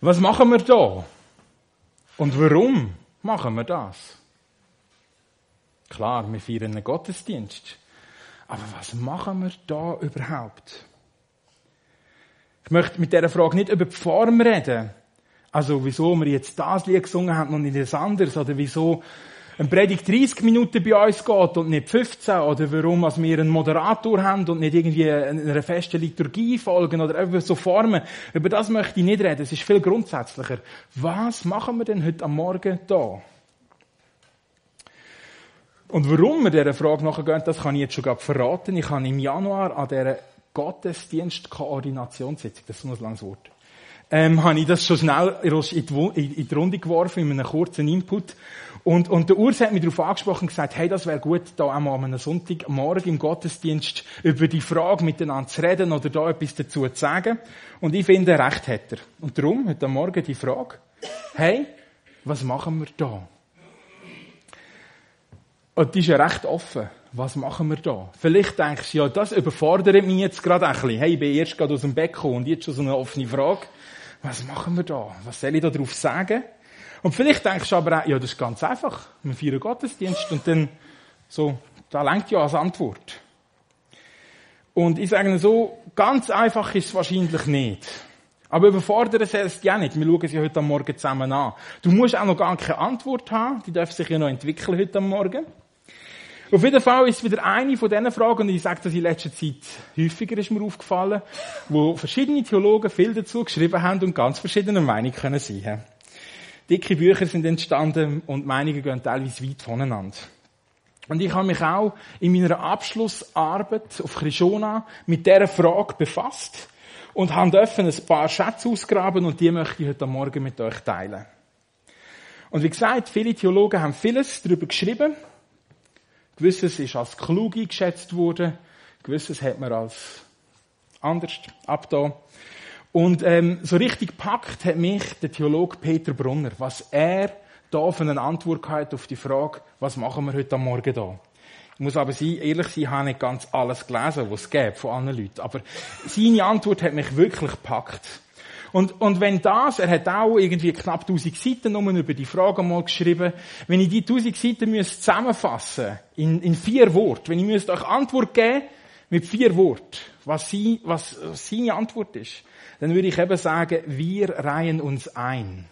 Was machen wir da? Und warum machen wir das? Klar, wir feiern einen Gottesdienst. Aber was machen wir da überhaupt? Ich möchte mit dieser Frage nicht über die Form reden. Also, wieso wir jetzt das Lied gesungen haben und nicht das anderes. Oder wieso eine Predigt 30 Minuten bei uns geht und nicht 15. Oder warum wir einen Moderator haben und nicht irgendwie einer festen Liturgie folgen. Oder einfach so Formen. Über das möchte ich nicht reden. Es ist viel grundsätzlicher. Was machen wir denn heute am Morgen da? Und warum wir dieser Frage nachgehen, das kann ich jetzt schon verraten. Ich habe im Januar an dieser Gottesdienstkoordinationssitzung, das ist ein langes Wort, habe ich das schon schnell in die Runde geworfen, in einem kurzen Input. Und der Urs hat mich darauf angesprochen und gesagt, hey, das wäre gut, da auch mal an einem Sonntagmorgen im Gottesdienst über die Frage miteinander zu reden oder da etwas dazu zu sagen. Und ich finde, recht hat er. Und darum, heute Morgen die Frage, hey, was machen wir da? Und die ist ja recht offen. Was machen wir da? Vielleicht denkst du, ja, das überfordert mich jetzt gerade ein bisschen. Hey, ich bin erst gerade aus dem Bett gekommen und jetzt schon so eine offene Frage. Was machen wir da? Was soll ich da drauf sagen? Und vielleicht denkst du aber auch, ja, das ist ganz einfach. Wir feiern Gottesdienst und dann, so, da lenkt ja als Antwort. Und ich sage so, ganz einfach ist es wahrscheinlich nicht. Aber überfordern soll es ja nicht. Wir schauen es ja heute Morgen zusammen an. Du musst auch noch gar keine Antwort haben. Die darf sich ja noch entwickeln heute Morgen. Auf jeden Fall ist es wieder eine von diesen Fragen, und ich sage das in letzter Zeit häufiger, ist mir aufgefallen, wo verschiedene Theologen viel dazu geschrieben haben und ganz verschiedene Meinungen können sein. Dicke Bücher sind entstanden und Meinungen gehen teilweise weit voneinander. Und ich habe mich auch in meiner Abschlussarbeit auf Krishona mit dieser Frage befasst und habe ein paar Schätze ausgraben und die möchte ich heute Morgen mit euch teilen. Und wie gesagt, viele Theologen haben vieles darüber geschrieben. Gewisses ist als klug eingeschätzt worden, gewisses hat man als anders abgetan. Und so richtig gepackt hat mich der Theologe Peter Brunner, was er da für eine Antwort hat auf die Frage, was machen wir heute am Morgen da? Ich muss aber ehrlich sein, ich habe nicht ganz alles gelesen, was es gibt von anderen Leuten. Aber seine Antwort hat mich wirklich gepackt. Und wenn das, er hat auch irgendwie knapp 1000 Seiten nur über die Frage mal geschrieben, wenn ich die 1000 Seiten zusammenfassen in 4 Worten, wenn ich euch Antwort geben mit 4 Worten, was seine Antwort ist, dann würde ich eben sagen, wir reihen uns ein.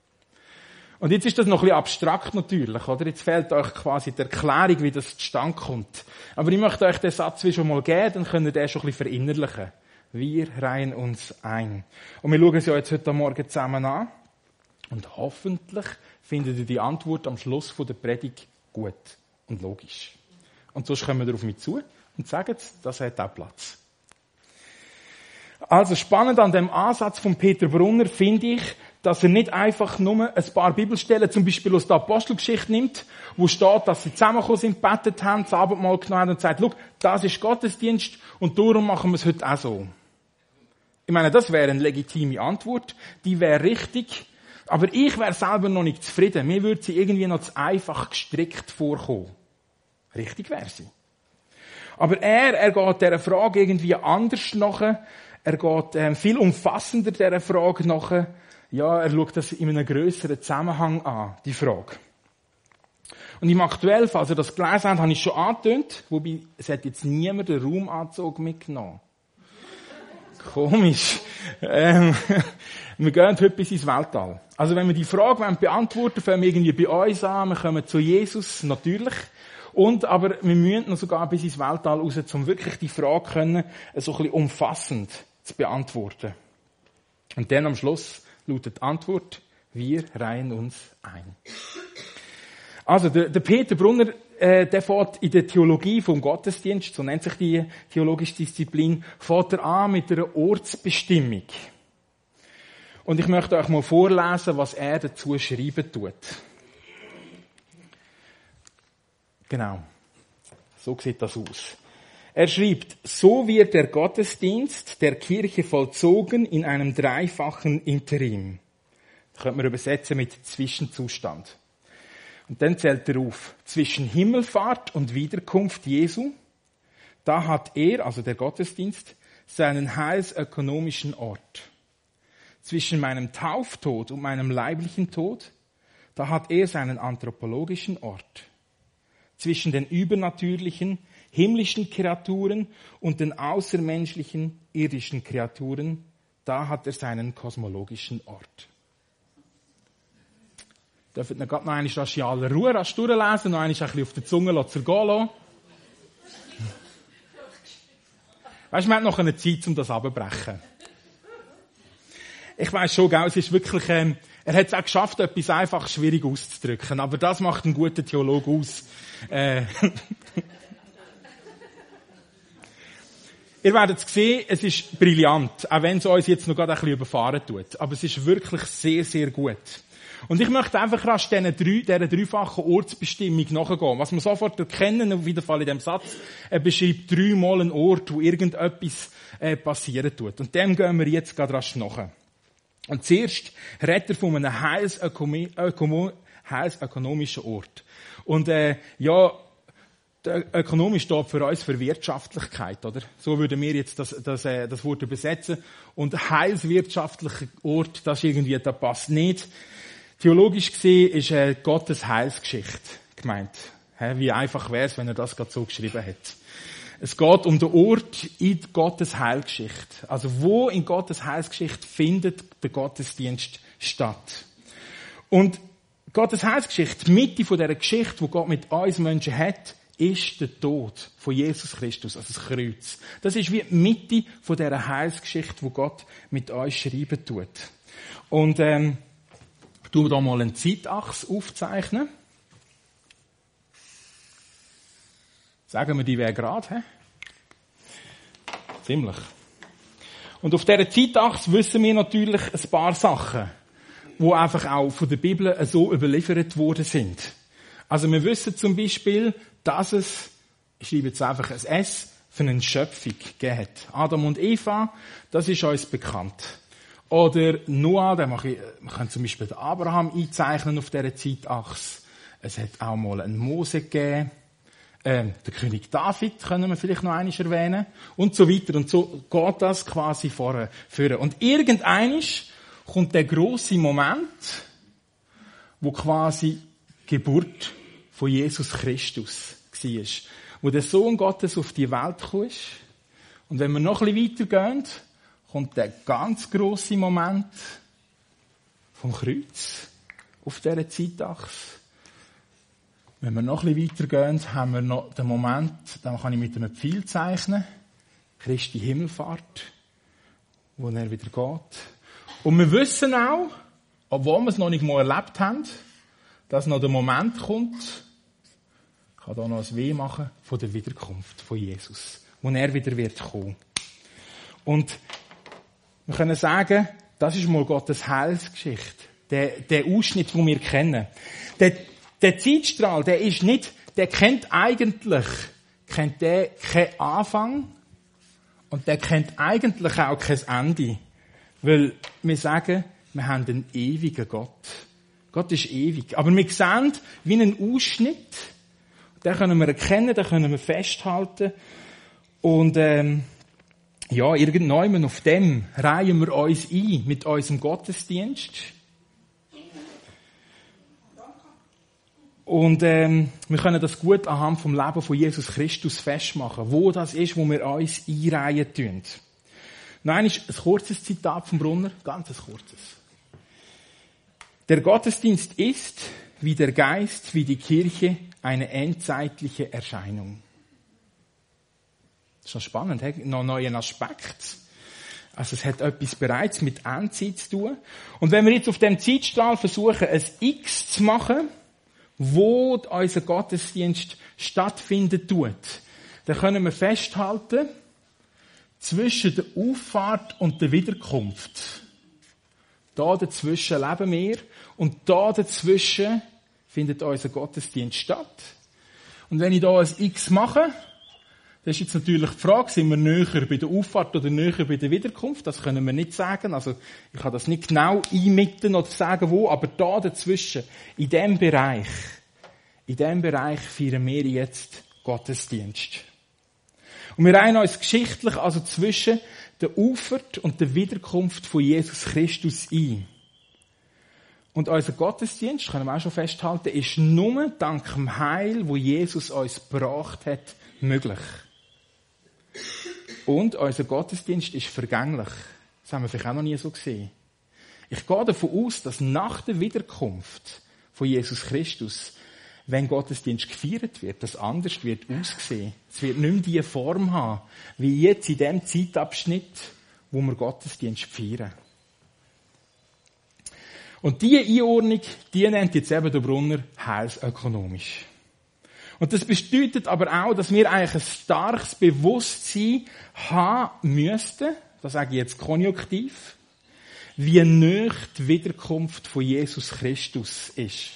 Und jetzt ist das noch ein bisschen abstrakt natürlich, oder? Jetzt fehlt euch quasi die Erklärung, wie das zustande kommt. Aber ich möchte euch den Satz wie schon mal geben, dann könnt ihr den schon ein bisschen verinnerlichen. Wir reihen uns ein. Und wir schauen es ja jetzt heute Morgen zusammen an. Und hoffentlich findet ihr die Antwort am Schluss der Predigt gut und logisch. Und sonst kommen wir auf mich zu und sagen, das hat auch Platz. Also spannend an dem Ansatz von Peter Brunner finde ich, dass er nicht einfach nur ein paar Bibelstellen, zum Beispiel aus der Apostelgeschichte nimmt, wo steht, dass sie zusammengekommen sind, gebetet haben, das Abendmahl genommen haben und sagt, schau, das ist Gottesdienst und darum machen wir es heute auch so. Ich meine, das wäre eine legitime Antwort, die wäre richtig, aber ich wäre selber noch nicht zufrieden. Mir würde sie irgendwie noch zu einfach gestrickt vorkommen. Richtig wäre sie. Aber er geht dieser Frage irgendwie anders nach. Er geht viel umfassender dieser Frage nach. Ja, er schaut das in einem grösseren Zusammenhang an, die Frage. Und im Aktuellen, falls ihr das gelesen habt, habe ich schon angetönt, wobei es hat jetzt niemand den Raumanzug mitgenommen. Komisch. Wir gehen heute bis ins Weltall. Also wenn wir die Frage beantworten wollen, fangen wir irgendwie bei uns an, wir kommen zu Jesus, natürlich. Aber wir müssen noch sogar bis ins Weltall raus, um wirklich die Frage können, so ein bisschen umfassend zu beantworten. Und dann am Schluss lautet die Antwort, wir reihen uns ein. Also, der Peter Brunner, der fährt in der Theologie vom Gottesdienst, so nennt sich die theologische Disziplin, fährt er an mit einer Ortsbestimmung. Und ich möchte euch mal vorlesen, was er dazu schreiben tut. Genau. So sieht das aus. Er schreibt, so wird der Gottesdienst der Kirche vollzogen in einem dreifachen Interim. Das könnte man übersetzen mit Zwischenzustand. Und dann zählt er auf, zwischen Himmelfahrt und Wiederkunft Jesu, da hat er, also der Gottesdienst, seinen heilsökonomischen Ort. zwischen meinem Tauftod und meinem leiblichen Tod, da hat er seinen anthropologischen Ort. Zwischen den übernatürlichen, himmlischen Kreaturen und den außermenschlichen, irdischen Kreaturen, da hat er seinen kosmologischen Ort. Dürft ihr gerade noch einmal in aller Ruhe durchlesen, noch einmal ein bisschen auf der Zunge zergehen lassen. Weißt du, wir haben noch eine Zeit, um das abzubrechen. Ich weiss schon, es ist wirklich, er hat es auch geschafft, etwas einfach schwierig auszudrücken, aber das macht einen guten Theologen aus. Ihr werdet es sehen, es ist brillant, auch wenn es uns jetzt noch gerade ein bisschen überfahren tut. Aber es ist wirklich sehr, sehr gut. Und ich möchte einfach rasch dieser dreifachen Ortsbestimmung nachgehen. Was wir sofort erkennen, auf jeden Fall in diesem Satz, er beschreibt 3-mal einen Ort, wo irgendetwas passieren tut. Und dem gehen wir jetzt gerade rasch nach. Und zuerst redet er von einem heilsökonomischen Ort. Und ökonomisch steht für uns für Wirtschaftlichkeit, oder? So würden wir jetzt das Wort übersetzen. Und heilswirtschaftlicher Ort, das passt nicht. Theologisch gesehen ist Gottes Heilsgeschichte gemeint. Wie einfach wäre es, wenn er das gerade so geschrieben hätte. Es geht um den Ort in Gottes Heilsgeschichte. Also wo in Gottes Heilsgeschichte findet der Gottesdienst statt. Und Gottes Heilsgeschichte, die Mitte von dieser Geschichte, die Gott mit uns Menschen hat, ist der Tod von Jesus Christus, also das Kreuz. Das ist wie die Mitte von dieser Heilsgeschichte, die Gott mit uns schreiben tut. Und ich tue da mal eine Zeitachse aufzeichnen. Sagen wir, die wäre gerade, he? Ziemlich. Und auf dieser Zeitachse wissen wir natürlich ein paar Sachen, die einfach auch von der Bibel so überliefert worden sind. Also wir wissen zum Beispiel, dass es, ich schreibe jetzt einfach ein S, für eine Schöpfung gegeben hat. Adam und Eva, das ist uns bekannt. Oder Noah, wir können zum Beispiel den Abraham einzeichnen auf dieser Zeitachse. Es hat auch mal einen Mose gegeben. Der König David können wir vielleicht noch einmal erwähnen. Und so weiter. Und so geht das quasi vorführen. Und irgendeinisch kommt der grosse Moment, wo quasi die Geburt von Jesus Christus war. Wo der Sohn Gottes auf die Welt gekommen ist. Und wenn wir noch ein bisschen weitergehen, kommt der ganz grosse Moment vom Kreuz auf dieser Zeitachse. Wenn wir noch ein bisschen weitergehen, haben wir noch den Moment, dann kann ich mit einem Pfeil zeichnen, Christi Himmelfahrt, wo er wieder geht. Und wir wissen auch, obwohl wir es noch nicht mal erlebt haben, dass noch der Moment kommt, ich kann da noch ein W machen, von der Wiederkunft von Jesus, wo er wieder wird kommen. Und wir können sagen, das ist mal Gottes Heilsgeschichte. Der Ausschnitt, den wir kennen. Der Zeitstrahl, der kennt eigentlich keinen Anfang und der kennt eigentlich auch kein Ende. Weil wir sagen, wir haben einen ewigen Gott. Gott ist ewig. Aber wir sehen wie einen Ausschnitt. Den können wir erkennen, den können wir festhalten. Und irgendwann auf dem reihen wir uns ein mit unserem Gottesdienst. Und wir können das gut anhand vom Leben von Jesus Christus festmachen, wo das ist, wo wir uns einreihen tun. Noch ein kurzes Zitat vom Brunner, ganz kurzes. Der Gottesdienst ist, wie der Geist, wie die Kirche, eine endzeitliche Erscheinung. Das ist noch spannend, noch einen neuen Aspekt. Also es hat etwas bereits mit Endzeit zu tun. Und wenn wir jetzt auf dem Zeitstrahl versuchen, ein X zu machen, wo unser Gottesdienst stattfinden tut, dann können wir festhalten, zwischen der Auffahrt und der Wiederkunft. Da dazwischen leben wir und da dazwischen findet unser Gottesdienst statt. Und wenn ich da ein X mache, das ist jetzt natürlich die Frage, sind wir näher bei der Auffahrt oder näher bei der Wiederkunft? Das können wir nicht sagen. Also, ich kann das nicht genau einmitten oder sagen, wo, aber da dazwischen, in dem Bereich feiern wir jetzt Gottesdienst. Und wir reihen uns geschichtlich also zwischen der Auffahrt und der Wiederkunft von Jesus Christus ein. Und unser Gottesdienst, können wir auch schon festhalten, ist nur dank dem Heil, wo Jesus uns gebracht hat, möglich. Und unser Gottesdienst ist vergänglich. Das haben wir vielleicht auch noch nie so gesehen. Ich gehe davon aus, dass nach der Wiederkunft von Jesus Christus, wenn Gottesdienst gefeiert wird, das anders wird aussehen. Es wird nicht mehr die Form haben, wie jetzt in dem Zeitabschnitt, wo wir Gottesdienst feiern. Und diese Einordnung, die nennt jetzt eben der Brunner heilsökonomisch. Und das bedeutet aber auch, dass wir eigentlich ein starkes Bewusstsein haben müssten, das sage ich jetzt konjunktiv, wie nahe die Wiederkunft von Jesus Christus ist.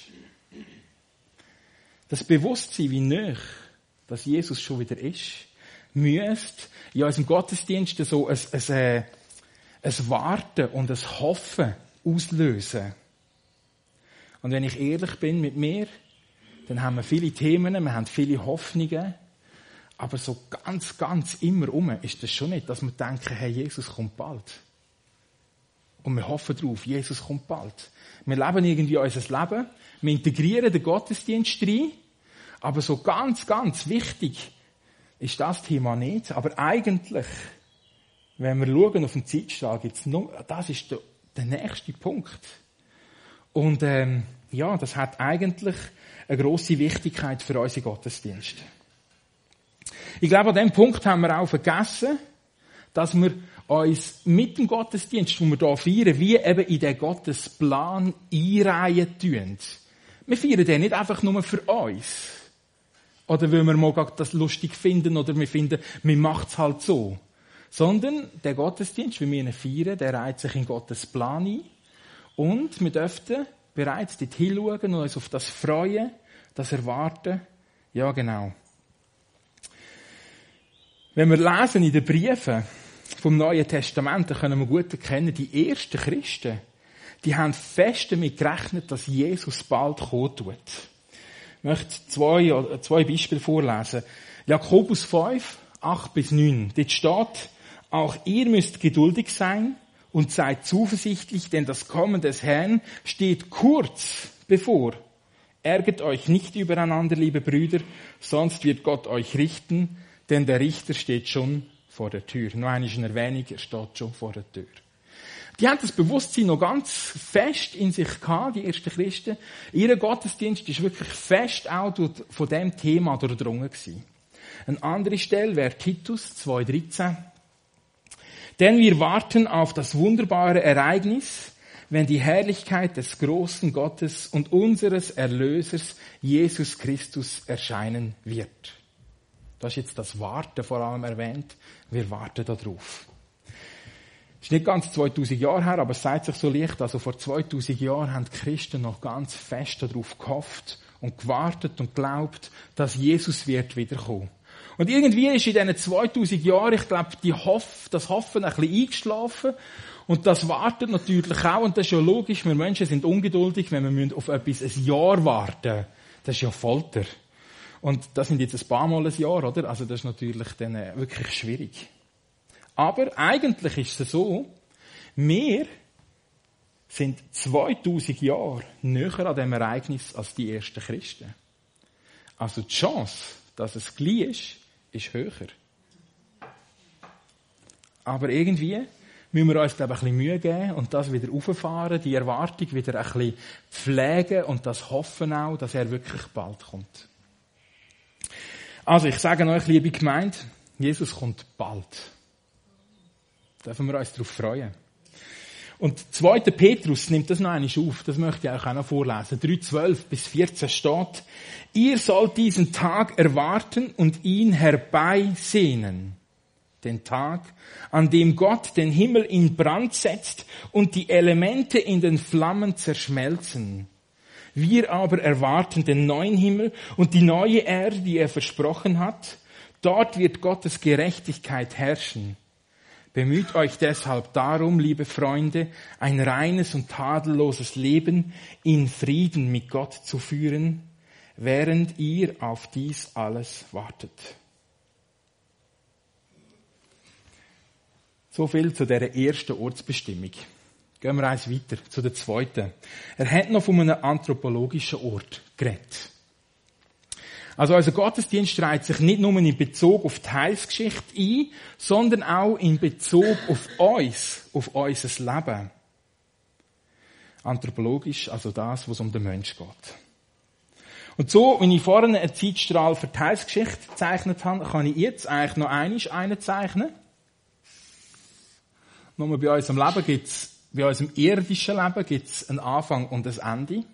Das Bewusstsein, wie nahe, dass Jesus schon wieder ist, müsste in unserem Gottesdienst so ein Warten und ein Hoffen auslösen. Und wenn ich ehrlich bin mit mir, dann haben wir viele Themen, wir haben viele Hoffnungen, aber so ganz immer ist das schon nicht, dass wir denken, hey, Jesus kommt bald. Und wir hoffen darauf, Jesus kommt bald. Wir leben irgendwie unser Leben, wir integrieren den Gottesdienst rein, aber so ganz wichtig ist das Thema nicht. Aber eigentlich, wenn wir schauen auf den Zeitstrahl, gibt's nur, das ist der nächste Punkt. Und das hat eigentlich eine grosse Wichtigkeit für unsere Gottesdienste. Ich glaube, an diesem Punkt haben wir auch vergessen, dass wir uns mit dem Gottesdienst, den wir hier feiern, wie eben in den Gottesplan einreihen tun. Wir feiern den nicht einfach nur für uns. Oder weil wir mal das lustig finden, oder wir finden, wir machen es halt so. Sondern der Gottesdienst, wie wir ihn feiern, der reiht sich in Gottes Plan ein. Und wir dürften bereits dort hinschauen und uns auf das freuen, das erwarten. Ja, genau. Wenn wir lesen in den Briefen vom Neuen Testament, dann können wir gut erkennen, die ersten Christen, die haben fest damit gerechnet, dass Jesus bald kommen tut. Ich möchte zwei Beispiele vorlesen. Jakobus 5, 8-9. Dort steht, auch ihr müsst geduldig sein und seid zuversichtlich, denn das Kommen des Herrn steht kurz bevor. Ärgert euch nicht übereinander, liebe Brüder, sonst wird Gott euch richten, denn der Richter steht schon vor der Tür. Noch eine Erwähnung, er steht schon vor der Tür. Die haben das Bewusstsein noch ganz fest in sich gehabt, die ersten Christen. Ihr Gottesdienst ist wirklich fest auch von dem Thema durchdrungen gewesen. Eine andere Stelle wäre Titus 2,13. Denn wir warten auf das wunderbare Ereignis, wenn die Herrlichkeit des großen Gottes und unseres Erlösers Jesus Christus erscheinen wird. Da ist jetzt das Warten vor allem erwähnt. Wir warten darauf. Das ist nicht ganz 2000 Jahre her, aber es zeigt sich so leicht. Also vor 2000 Jahren haben die Christen noch ganz fest darauf gehofft und gewartet und geglaubt, dass Jesus wird wiederkommen. Und irgendwie ist in diesen 2000 Jahren, ich glaube, das Hoffen ein bisschen eingeschlafen. Und das Warten natürlich auch. Und das ist ja logisch. Wir Menschen sind ungeduldig, wenn wir auf etwas ein Jahr warten. Das ist ja Folter. Und das sind jetzt ein paar Mal ein Jahr, oder? Also das ist natürlich dann wirklich schwierig. Aber eigentlich ist es so, wir sind 2000 Jahre näher an dem Ereignis als die ersten Christen. Also die Chance, dass es gleich ist höher. Aber irgendwie müssen wir uns, glaube ich, ein bisschen Mühe geben und das wieder rauffahren, die Erwartung wieder ein bisschen pflegen und das Hoffen auch, dass er wirklich bald kommt. Also, ich sage euch, liebe Gemeinde, Jesus kommt bald. Dürfen wir uns darauf freuen. Und 2. Petrus nimmt das noch einmal auf, das möchte ich euch auch noch vorlesen. 3,12-14 steht, ihr sollt diesen Tag erwarten und ihn herbeisehnen. Den Tag, an dem Gott den Himmel in Brand setzt und die Elemente in den Flammen zerschmelzen. Wir aber erwarten den neuen Himmel und die neue Erde, die er versprochen hat. Dort wird Gottes Gerechtigkeit herrschen. Bemüht euch deshalb darum, liebe Freunde, ein reines und tadelloses Leben in Frieden mit Gott zu führen, während ihr auf dies alles wartet. So viel zu dieser ersten Ortsbestimmung. Gehen wir eins weiter, zu der zweiten. Er hat noch von einem anthropologischen Ort geredet. Also unser Gottesdienst reiht sich nicht nur in Bezug auf die Heilsgeschichte ein, sondern auch in Bezug auf uns, auf unser Leben. Anthropologisch, also das, was um den Mensch geht. Und so, wenn ich vorhin einen Zeitstrahl für die Heilsgeschichte gezeichnet habe, kann ich jetzt eigentlich noch einen zeichnen. Nur bei unserem Leben gibt's, bei unserem irdischen Leben gibt's einen Anfang und ein Ende.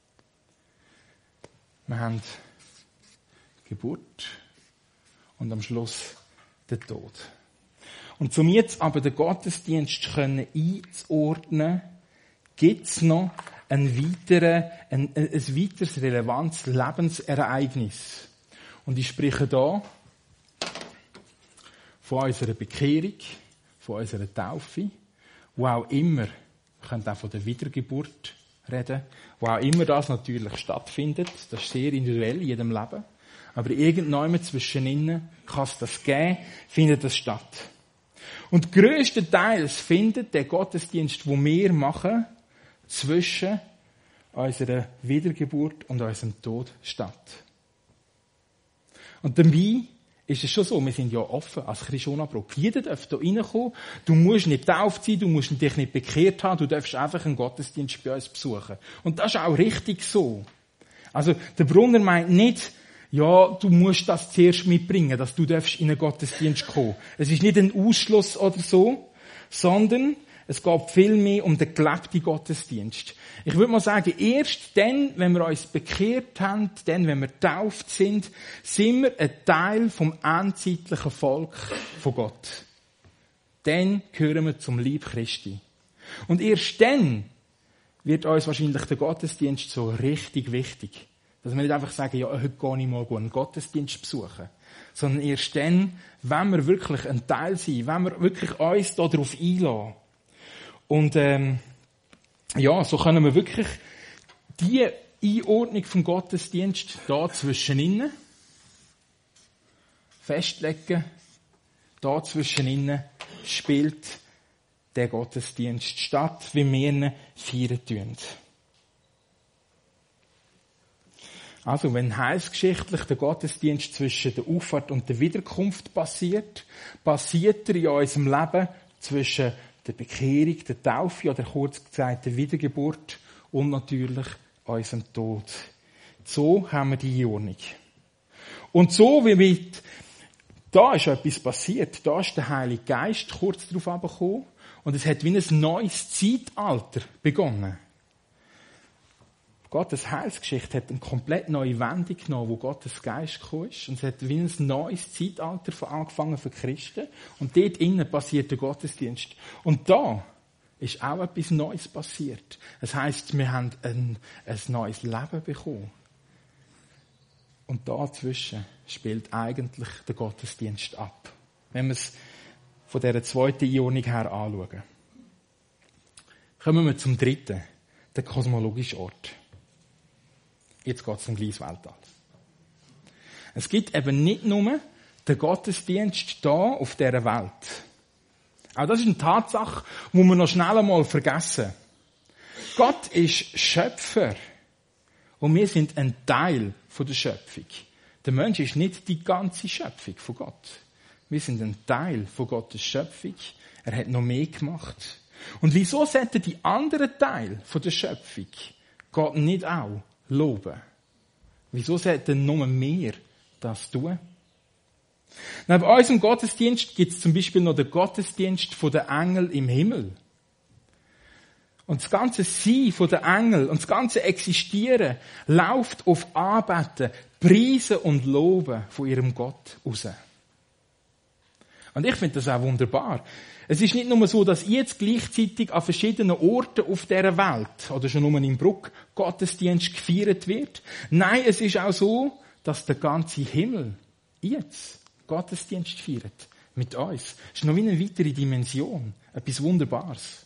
Wir haben Geburt und am Schluss den Tod. Und um jetzt aber den Gottesdienst einzuordnen, gibt's noch ein weiteres relevantes Lebensereignis. Und ich spreche da von unserer Bekehrung, von unserer Taufe, wo auch immer, wir können auch von der Wiedergeburt reden, wo auch immer das natürlich stattfindet. Das ist sehr individuell in jedem Leben. Aber irgendwann zwischen ihnen kann es das geben, findet das statt. Und grösstenteils findet der Gottesdienst, den wir machen, zwischen unserer Wiedergeburt und unserem Tod statt. Und dabei ist es schon so, wir sind ja offen als Christ-Unabbruch. Jeder darf hier reinkommen. Du musst nicht getauft sein, du musst dich nicht bekehrt haben, du darfst einfach einen Gottesdienst bei uns besuchen. Und das ist auch richtig so. Also der Brunner meint nicht, ja, du musst das zuerst mitbringen, dass du darfst in einen Gottesdienst kommen. Es ist nicht ein Ausschluss oder so, sondern es geht vielmehr um den gelebten Gottesdienst. Ich würde mal sagen, erst dann, wenn wir uns bekehrt haben, dann, wenn wir getauft sind, sind wir ein Teil vom endzeitlichen Volk von Gott. Dann gehören wir zum Leib Christi. Und erst dann wird uns wahrscheinlich der Gottesdienst so richtig wichtig. Dass wir nicht einfach sagen, ja, heute gehe ich mal einen Gottesdienst besuchen. Sondern erst dann, wenn wir wirklich ein Teil sind, wenn wir wirklich uns darauf einlassen. Und ja, so können wir wirklich die Einordnung vom Gottesdienst da zwischen innen festlegen. Da zwischen innen spielt der Gottesdienst statt, wie wir ihn feiern tun. Also, wenn heilsgeschichtlich der Gottesdienst zwischen der Auffahrt und der Wiederkunft passiert er in unserem Leben zwischen der Bekehrung, der Taufe oder kurz gesagt der Wiedergeburt und natürlich unserem Tod. So haben wir die Einordnung. Und so wie da ist etwas passiert, da ist der Heilige Geist kurz darauf herabgekommen und es hat wie ein neues Zeitalter begonnen. Gottes Heilsgeschichte hat eine komplett neue Wendung genommen, wo Gottes Geist gekommen ist. Und es hat wie ein neues Zeitalter angefangen für Christen. Und dort innen passiert der Gottesdienst. Und da ist auch etwas Neues passiert. Das heisst, wir haben ein neues Leben bekommen. Und dazwischen spielt eigentlich der Gottesdienst ab. Wenn wir es von dieser zweiten Einordnung her anschauen. Kommen wir zum dritten, der kosmologische Ort. Jetzt geht es um gleiches Weltall. Es gibt eben nicht nur den Gottesdienst hier auf dieser Welt. Auch das ist eine Tatsache, die wir noch schnell einmal vergessen. Gott ist Schöpfer. Und wir sind ein Teil der Schöpfung. Der Mensch ist nicht die ganze Schöpfung von Gott. Wir sind ein Teil von Gottes Schöpfung. Er hat noch mehr gemacht. Und wieso sollten die anderen Teile der Schöpfung Gott nicht auch loben? Wieso sollten nur wir das tun? Neben unserem Gottesdienst gibt es zum Beispiel noch den Gottesdienst der Engel im Himmel. Und das ganze Sein der Engel und das ganze Existieren läuft auf Anbeten, Preisen und Loben von ihrem Gott raus. Und ich finde das auch wunderbar. Es ist nicht nur so, dass jetzt gleichzeitig an verschiedenen Orten auf dieser Welt oder schon nur in Bruck Gottesdienst gefeiert wird. Nein, es ist auch so, dass der ganze Himmel jetzt Gottesdienst feiert. Mit uns. Das ist noch wie eine weitere Dimension. Etwas Wunderbares.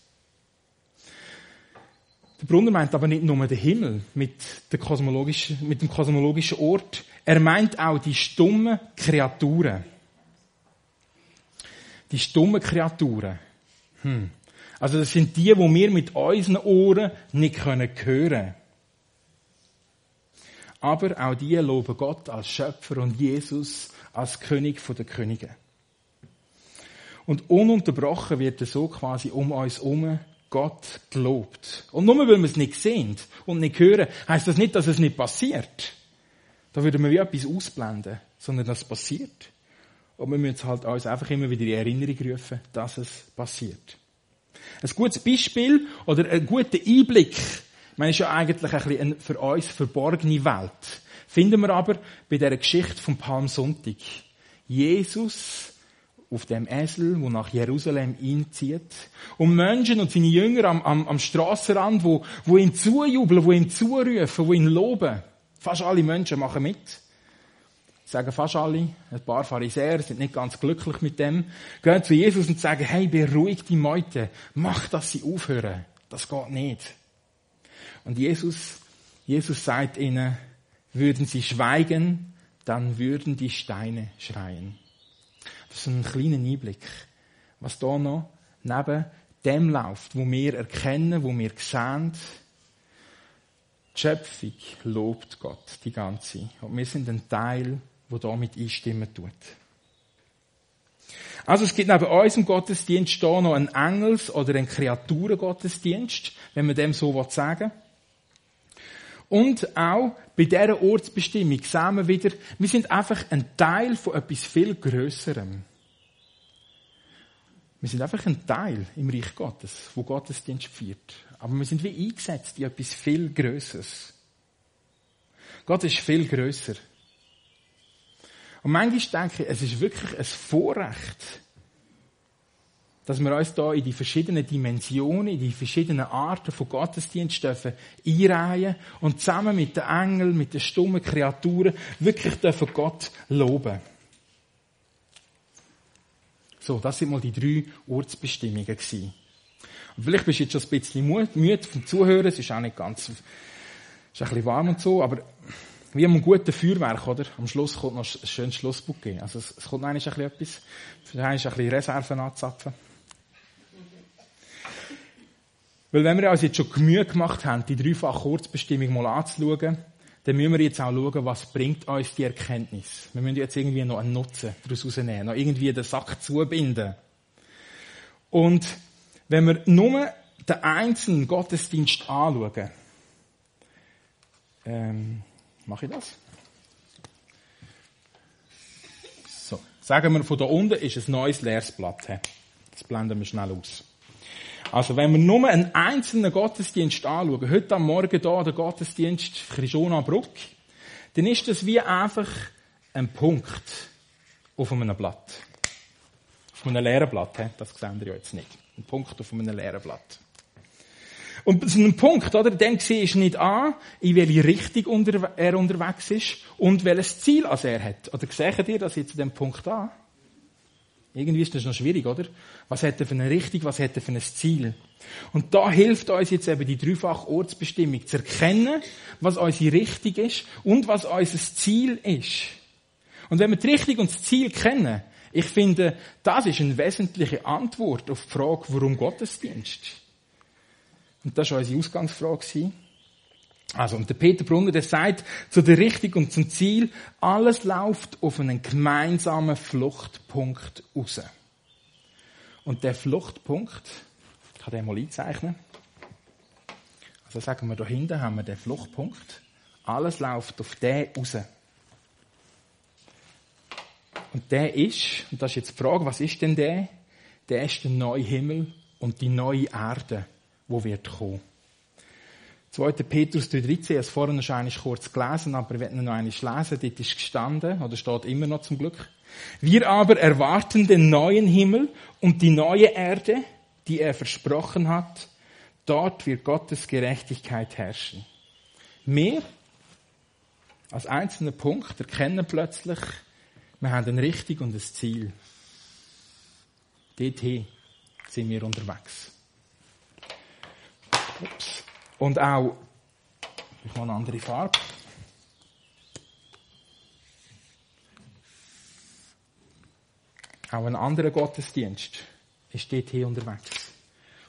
Der Brunner meint aber nicht nur den Himmel mit dem kosmologischen Ort. Er meint auch die stummen Kreaturen. Die stummen Kreaturen. Also das sind die wir mit unseren Ohren nicht hören können. Aber auch die loben Gott als Schöpfer und Jesus als König der Könige. Und ununterbrochen wird so quasi um uns herum Gott gelobt. Und nur weil wir es nicht sehen und nicht hören, heisst das nicht, dass es nicht passiert. Da würden wir wie etwas ausblenden, sondern das passiert. Und wir müssen halt uns einfach immer wieder in Erinnerung rufen, dass es passiert. Ein gutes Beispiel oder ein guter Einblick, ich meine, ist ja eigentlich ein bisschen eine für uns verborgene Welt, finden wir aber bei dieser Geschichte vom Palmsonntag. Jesus auf dem Esel, der nach Jerusalem einzieht, und Menschen und seine Jünger am Strassenrand, wo ihm zujubeln, wo ihm zurufen, wo ihn loben. Fast alle Menschen machen mit. Sagen fast alle. Ein paar Pharisäer sind nicht ganz glücklich mit dem. Gehen zu Jesus und sagen, hey, beruhig die Meute. Mach, dass sie aufhören. Das geht nicht. Und Jesus sagt ihnen, würden sie schweigen, dann würden die Steine schreien. Das ist ein kleiner Einblick, was da noch neben dem läuft, wo wir erkennen, wo wir sehen. Die Schöpfung lobt Gott, die ganze. Und wir sind ein Teil, der damit einstimmen tut. Also es gibt neben unserem Gottesdienst hier noch einen Engels- oder einen Kreaturengottesdienst, wenn man dem so sagen will. Und auch bei dieser Ortsbestimmung sehen wir wieder, wir sind einfach ein Teil von etwas viel Grösserem. Wir sind einfach ein Teil im Reich Gottes, wo Gottesdienst feiert. Aber wir sind wie eingesetzt in etwas viel Grösseres. Gott ist viel grösser. Und manchmal denke ich, es ist wirklich ein Vorrecht, dass wir uns da in die verschiedenen Dimensionen, in die verschiedenen Arten von Gottesdienst dürfen einreihen und zusammen mit den Engeln, mit den stummen Kreaturen wirklich dürfen Gott loben. So, das sind mal die 3 Ortsbestimmungen gewesen. Und vielleicht bist du jetzt schon ein bisschen müde vom Zuhören, es ist auch nicht ganz, es ist ein bisschen warm und so, aber wie am guten Feuerwerk, oder? Am Schluss kommt noch ein schönes Schlussbouquet. Also es kommt noch ein bisschen etwas, vielleicht ein bisschen Reserven anzapfen. Weil wenn wir uns jetzt schon Mühe gemacht haben, die 3-fache Kurzbestimmung mal anzuschauen, dann müssen wir jetzt auch schauen, was bringt uns die Erkenntnis. Wir müssen jetzt irgendwie noch einen Nutzen daraus rausnehmen, noch irgendwie den Sack zubinden. Und wenn wir nur den einzelnen Gottesdienst anschauen, mache ich das? So. Sagen wir, von da unten ist ein neues leeres Blatt. Das blenden wir schnell aus. Also, wenn wir nur einen einzelnen Gottesdienst anschauen, heute am Morgen hier, der Gottesdienst Chrisona Bruck, dann ist das wie einfach ein Punkt auf einem Blatt. Auf einem leeren Blatt, das sehen wir ja jetzt nicht. Ein Punkt auf einem leeren Blatt. Und so ein Punkt, oder? Dem siehst du nicht an, in welche Richtung er unterwegs ist und welches Ziel er hat. Oder seht ihr das jetzt an dem Punkt an? Irgendwie ist das noch schwierig, oder? Was hat er für eine Richtung, was hat er für ein Ziel? Und da hilft uns jetzt eben die 3-fache Ortsbestimmung zu erkennen, was unsere Richtung ist und was unser Ziel ist. Und wenn wir die Richtung und das Ziel kennen, ich finde, das ist eine wesentliche Antwort auf die Frage, warum Gottesdienst? Und das war unsere Ausgangsfrage. Also, und der Peter Brunner, der sagt zu der Richtung und zum Ziel, alles läuft auf einen gemeinsamen Fluchtpunkt raus. Und der Fluchtpunkt, ich kann den mal einzeichnen. Also sagen wir, da hinten haben wir den Fluchtpunkt. Alles läuft auf den raus. Und der ist, und das ist jetzt die Frage, was ist denn der? Der ist der neue Himmel und die neue Erde, die wird kommen. 2. Petrus 3,13, ich habe es vorhin schon einmal kurz gelesen, aber ich werde noch einmal lesen, dort ist gestanden, oder steht immer noch zum Glück. Wir aber erwarten den neuen Himmel und die neue Erde, die er versprochen hat. Dort wird Gottes Gerechtigkeit herrschen. Wir, als einzelner Punkt, erkennen plötzlich, wir haben eine Richtung und ein Ziel. Dorthin sind wir unterwegs. Ups. Und auch, ich mache eine andere Farbe. Auch ein anderer Gottesdienst ist dort hier unterwegs.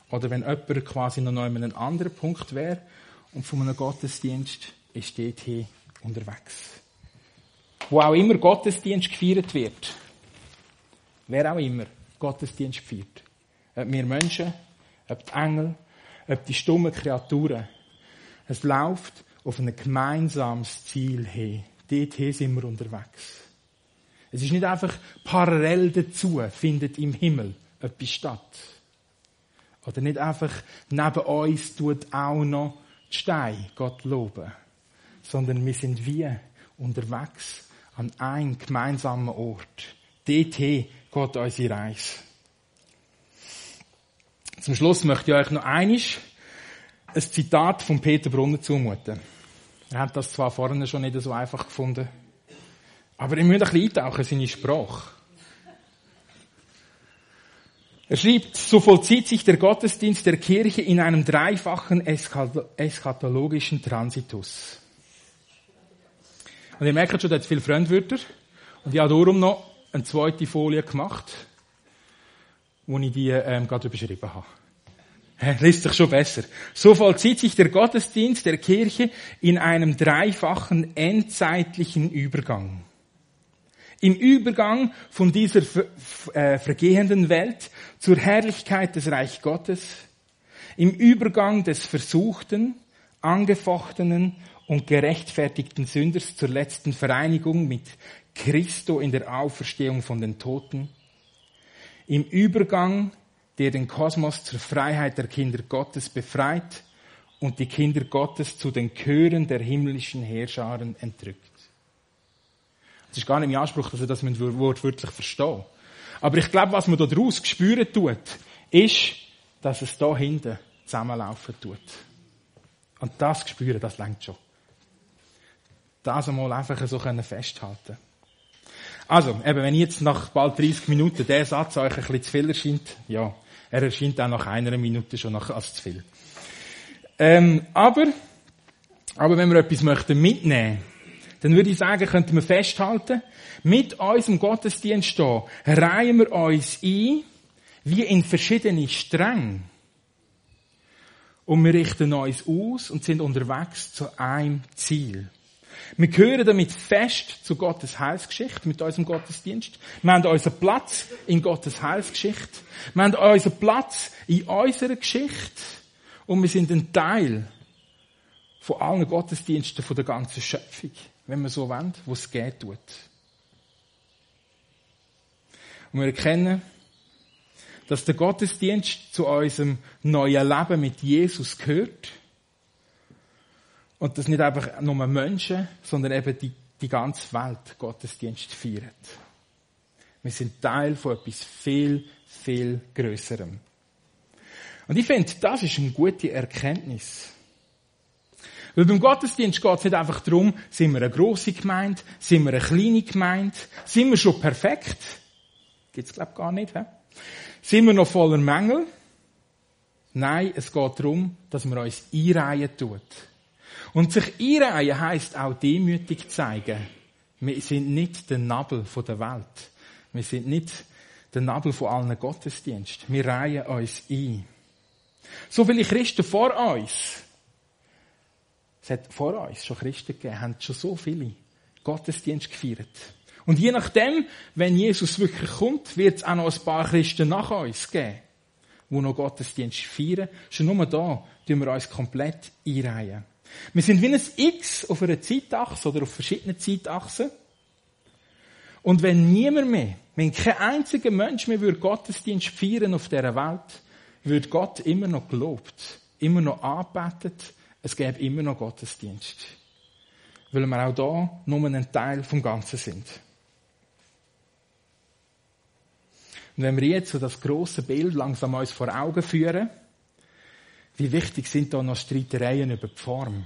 oder wenn jemand quasi noch an einem anderen Punkt wäre und von einem Gottesdienst ist dorthin unterwegs. Wo auch immer Gottesdienst gefeiert wird, wer auch immer Gottesdienst feiert, ob wir Menschen, ob die Engel, ob die stummen Kreaturen, es läuft auf ein gemeinsames Ziel hin. Dorthin sind wir unterwegs. Es ist nicht einfach parallel dazu, findet im Himmel etwas statt. Oder nicht einfach neben uns tut auch noch die Steine Gott loben. Sondern wir sind wie unterwegs an einem gemeinsamen Ort. Dorthin geht unsere Reise. Zum Schluss möchte ich euch noch einmal ein Zitat von Peter Brunner zumuten. Er hat das zwar vorhin schon nicht so einfach gefunden, aber ihr müsst ein bisschen eintauchen in seine Sprache. Er schreibt, so vollzieht sich der Gottesdienst der Kirche in einem dreifachen eschatologischen Transitus. Und ihr merkt schon, da hat viele Fremdwörter. Und ich habe darum noch eine zweite Folie gemacht, wo ich die gerade überschrieben habe. Liest sich schon besser. So vollzieht sich der Gottesdienst der Kirche in einem dreifachen endzeitlichen Übergang. Im Übergang von dieser vergehenden Welt zur Herrlichkeit des Reich Gottes, im Übergang des versuchten, angefochtenen und gerechtfertigten Sünders zur letzten Vereinigung mit Christo in der Auferstehung von den Toten, im Übergang, der den Kosmos zur Freiheit der Kinder Gottes befreit und die Kinder Gottes zu den Chören der himmlischen Heerscharen entrückt. Es ist gar nicht im Anspruch, dass ihr das wortwörtlich versteht. Aber ich glaube, was man da daraus spüren tut, ist, dass es da hinten zusammenlaufen tut. Und das spüren, das reicht schon. Das einmal einfach so festhalten. Also, eben, wenn jetzt nach bald 30 Minuten der Satz euch ein bisschen zu viel erscheint, ja, er erscheint auch nach einer Minute schon als zu viel. Aber wenn wir etwas mitnehmen möchten, dann würde ich sagen, könnten wir festhalten, mit unserem Gottesdienst hier reihen wir uns ein, wie in verschiedene Stränge. Und wir richten uns aus und sind unterwegs zu einem Ziel. Wir gehören damit fest zu Gottes Heilsgeschichte mit unserem Gottesdienst. Wir haben unseren Platz in Gottes Heilsgeschichte. Wir haben unseren Platz in unserer Geschichte. Und wir sind ein Teil von allen Gottesdiensten von der ganzen Schöpfung, wenn wir so wollen, wo es geht tut. Und wir erkennen, dass der Gottesdienst zu unserem neuen Leben mit Jesus gehört. Und dass nicht einfach nur Menschen, sondern eben die ganze Welt Gottesdienst feiert. Wir sind Teil von etwas viel, viel Grösserem. Und ich finde, das ist eine gute Erkenntnis. Weil beim Gottesdienst geht es nicht einfach darum, sind wir eine grosse Gemeinde, sind wir eine kleine Gemeinde, sind wir schon perfekt? Gibt's glaube ich gar nicht. He? Sind wir noch voller Mängel? Nein, es geht darum, dass wir uns einreihen tun. Und sich einreihen heisst auch demütig zeigen. Wir sind nicht der Nabel der Welt. Wir sind nicht der Nabel von allen Gottesdiensten. Wir reihen uns ein. So viele Christen vor uns. Es hat vor uns schon Christen gegeben, haben schon so viele Gottesdienste gefeiert. Und je nachdem, wenn Jesus wirklich kommt, wird es auch noch ein paar Christen nach uns geben, die noch Gottesdienste feiern. Schon nur da tun wir uns komplett einreihen. Wir sind wie ein X auf einer Zeitachse oder auf verschiedenen Zeitachsen. Und wenn niemand mehr, wenn kein einziger Mensch mehr Gottesdienst feiern auf dieser Welt, wird Gott immer noch gelobt, immer noch angebetet, es gäbe immer noch Gottesdienst. Weil wir auch da nur ein Teil vom Ganzen sind. Und wenn wir jetzt so das grosse Bild langsam uns vor Augen führen, wie wichtig sind da noch Streitereien über die Form?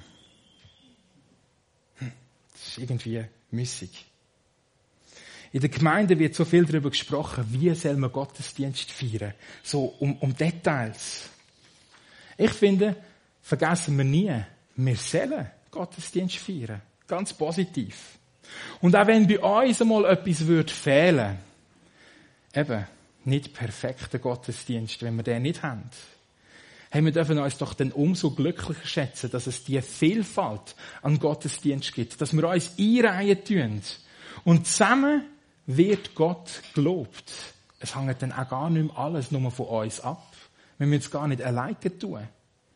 Das ist irgendwie müßig. In der Gemeinde wird so viel darüber gesprochen, wie soll man Gottesdienst feiern. So um Details. Ich finde, vergessen wir nie, wir sollen Gottesdienst feiern. Ganz positiv. Und auch wenn bei uns einmal etwas fehlen würde, eben, nicht perfekter Gottesdienst, wenn wir den nicht haben. Hey, wir dürfen uns doch dann umso glücklicher schätzen, dass es die Vielfalt an Gottesdienst gibt, dass wir uns einreihen tun. Und zusammen wird Gott gelobt. Es hängt dann auch gar nicht mehr alles nur von uns ab. Wir müssen es gar nicht alleine tun.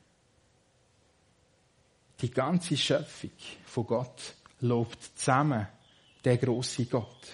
Die ganze Schöpfung von Gott lobt zusammen den grossen Gott.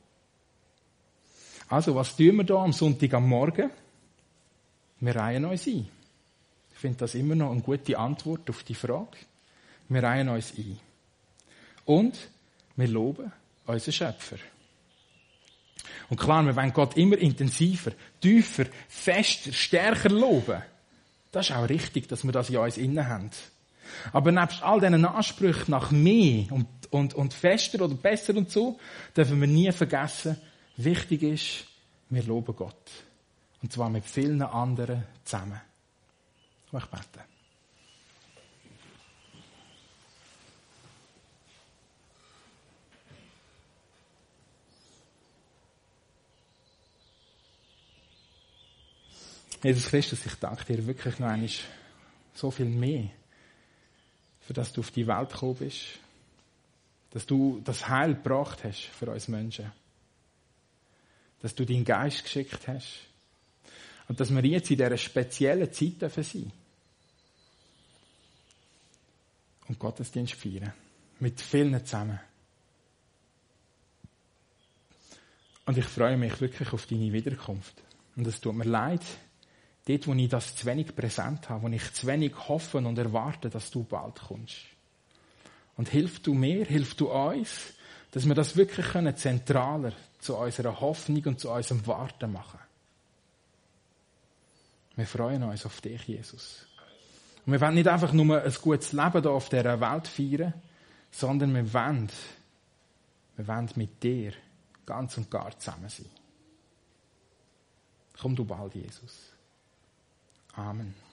Also, was tun wir da am Sonntag am Morgen? Wir reihen uns ein. Ich finde das immer noch eine gute Antwort auf die Frage. Wir reihen uns ein. Und wir loben unseren Schöpfer. Und klar, wir wollen Gott immer intensiver, tiefer, fester, stärker loben. Das ist auch richtig, dass wir das in uns innen haben. Aber nebst all diesen Ansprüchen nach mehr und fester oder besser und so, dürfen wir nie vergessen, wichtig ist, wir loben Gott. Und zwar mit vielen anderen zusammen. Ich möchte beten. Jesus Christus, ich danke dir wirklich noch einmal so viel mehr, für das du auf die Welt gekommen bist, dass du das Heil gebracht hast für uns Menschen, dass du deinen Geist geschickt hast und dass wir jetzt in dieser speziellen Zeit sein dürfen und Gottesdienst feiern, mit vielen zusammen. Und ich freue mich wirklich auf deine Wiederkunft. Und es tut mir leid, dort, wo ich das zu wenig präsent habe, wo ich zu wenig hoffe und erwarte, dass du bald kommst. Und hilf du mir, hilf du uns, dass wir das wirklich zentraler zu unserer Hoffnung und zu unserem Warten machen. Wir freuen uns auf dich, Jesus. Und wir wollen nicht einfach nur ein gutes Leben hier auf dieser Welt feiern, sondern wir wollen mit dir ganz und gar zusammen sein. Komm du bald, Jesus. Amen.